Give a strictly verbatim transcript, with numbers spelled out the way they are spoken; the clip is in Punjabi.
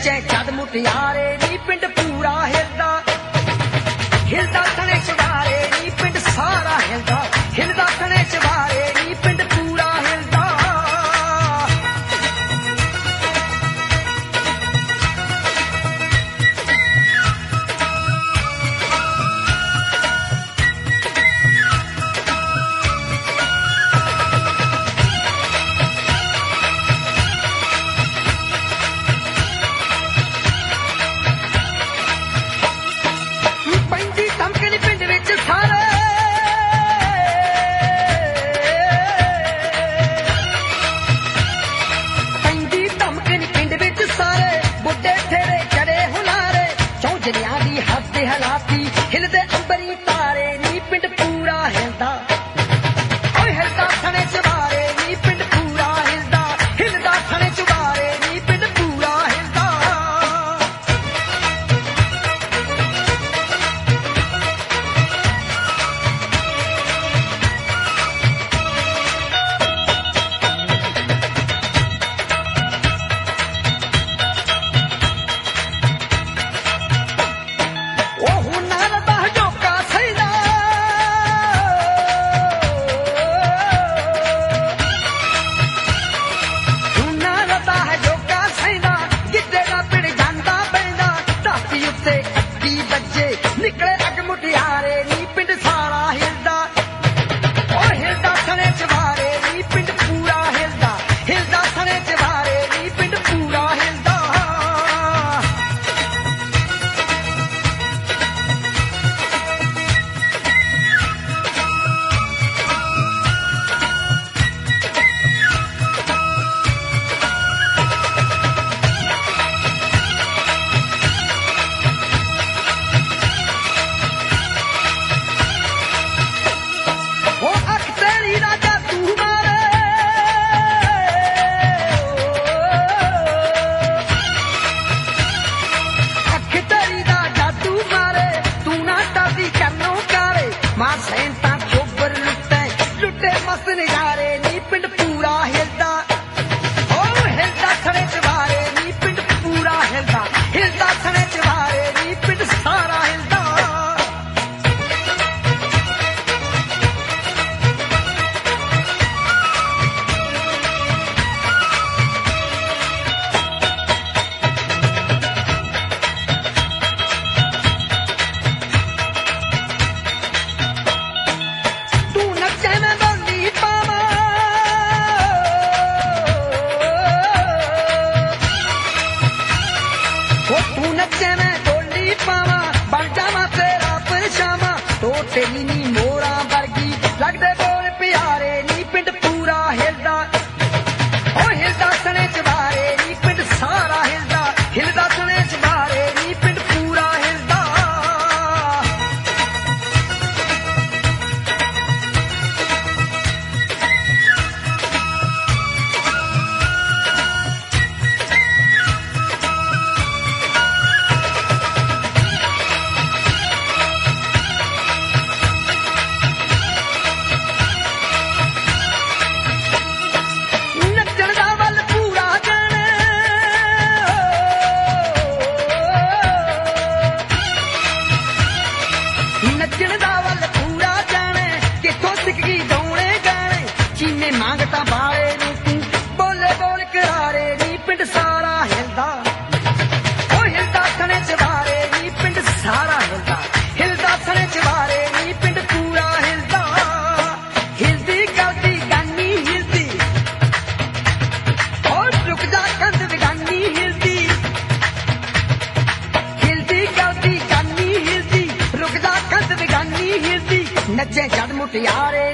ਨੱਚੇ ਜਦ ਮੁਟਿਆਰੇ ਨੀ ਪਿੰਡ ਪੂਰਾ ਹਿਲਦਾ ਹਿਲਦਾ ਸਣੇ ਚਵਾਰੇ ਨੀ ਪਿੰਡ ਸਾਰਾ ਹਿਲਦਾ ਹਿਲਦਾ ਸਣੇ ਚਵਾਰੇ ਨੀ ਪਿੰਡ ਪੂਰਾ ਹਿਲਦਾ ਹਾਲਾਤੀ ਹਿਲਦੇ ਅੰਬਰੀ ਤਾਰੇ ਨੀ ਪਿੰਡ ਪੂਰਾ ਹਿਲਦਾ ਓਏ ਹਿਲਦਾ ਸਣੇ ਚਵਾਰੇ ਨੀ ਪਿੰਡ ਪੂਰਾ ਹਿਲਦਾ ਹਿਲਦਾ ਸਣੇ ਚਵਾਰੇ ਨੀ ਪਿੰਡ ਪੂਰਾ ਹਿਲਦਾ ਨਿਕਲੇ ਅੱਗ ਮੁਟਿਆਰੇ ਨੀ ਪਿੰਡ ਸਾਰਾ ਹਿਲਦਾ ਓ ਹਿਲਦਾ ਸਣੇ ਚਵਾਰੇ ਨੀ ਪਿੰਡ ਪੂਰਾ ਹਿਲਦਾ ਹਿਲਦਾ ਸਣੇ ਚਵਾਰੇ ਨੀ ਪਿੰਡ ਪੂਰਾ ਹਿਲਦਾ ਸੈਂਤਾਂ ਚੋਬਰ ਲੁੱਟੇ ਲੁੱਟੇ ਮਸਤ ਨਜ਼ਾਰੇ ਨੀ ਪਿੰਡ ਪੂਰਾ ਹਿਲਦਾ ਓ ਹਿਲਦਾ ਸਣੇ ਚਵਾਰੇ ਨੀ ਪਿੰਡ ਪੂਰਾ ਹਿਲਦਾ ਹਿਲਦਾ ਸਣੇ ਚਵਾਰੇ ਨੀ ਪਿੰਡ ਸਾਰਾ ਹਿਲਦਾ ਤੂੰ ਨੱਚੇ ਮੈਂ ਬੋਲੀ ਪਾਵਾਂ ਬਣ ਜਾਵਾਂ ਤੇਰਾ ਪਰਛਾਵਾਂ ਟੋਟੇ ਨੀ ਮੋਰਾਂ ਵਰਗੀ ਲੱਗਦੇ ਬੋਲ ਪਿਆਰੇ ਨੀ ਪਿੰਡ ਪੂਰਾ ਹਿਲਦਾ ਓ ਹਿਲਦਾ ਸਣੇ ਚਵਾਰੇ ਨੀ ਪਿੰਡ ਸਾਰਾ ਹਿਲਦਾ ਹਿਲਦਾ ਸਣੇ ਚਵਾਰੇ ਨੀ ਪਿੰਡ ਪੂਰਾ ਹਿਲਦਾ ਨੱਚਣ ਦਾ ਵੱਲ ਪੂਰਾ ਜਾਣੇ ਕਿੱਥੋਂ ਸਿੱਖ ਗਈ ਗਾਉਣੇ ਗਾਣੇ ਚੀਨੇ ਮੰਗਤਾ ਬਾਲੇ ਨੂੰ ਤੂੰ ਬੋਲੇ ਬੋਲ ਕਰਾਰੇ ਨੀ ਪਿੰਡ ਸਾਰਾ ਹਿਲਦਾ ਓ ਹਿਲਦਾ ਸਣੇ ਚਵਾਰੇ ਨੀ ਪਿੰਡ ਸਾਰਾ ਹਿਲਦਾ ਹਿਲਦਾ ਸਣੇ ਚਵਾਰੇ ਨੀ ਪਿੰਡ ਪੂਰਾ ਹਿਲਦਾ ਹਿਲਦੀ ਗਲਦੀ ਗਾਨੀ ਹਿਲਦੀ ਓ ਰੁਕ ਜਾ ਕੰਧ ਵਿਗਾਨੀ ਹਿਲਦੀ ਹਿਲਦੀ ਗਲਦੀ ਗਾਨੀ ਹਿਲਦੀ ਰੁਕ ਜਾ ਕੰਧ ਵਿਗਾਨੀ ਹਿਲਦੀ ਨੱਚੇ ਜਦ ਮੁਟਿਆਰੇ